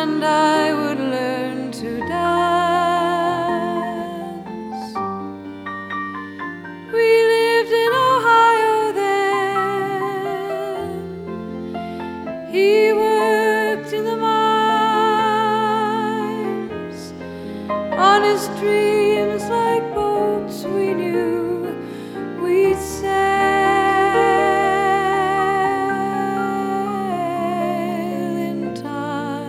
and I would learn to dance. We lived in Ohio then. He worked in the mines on his dreams.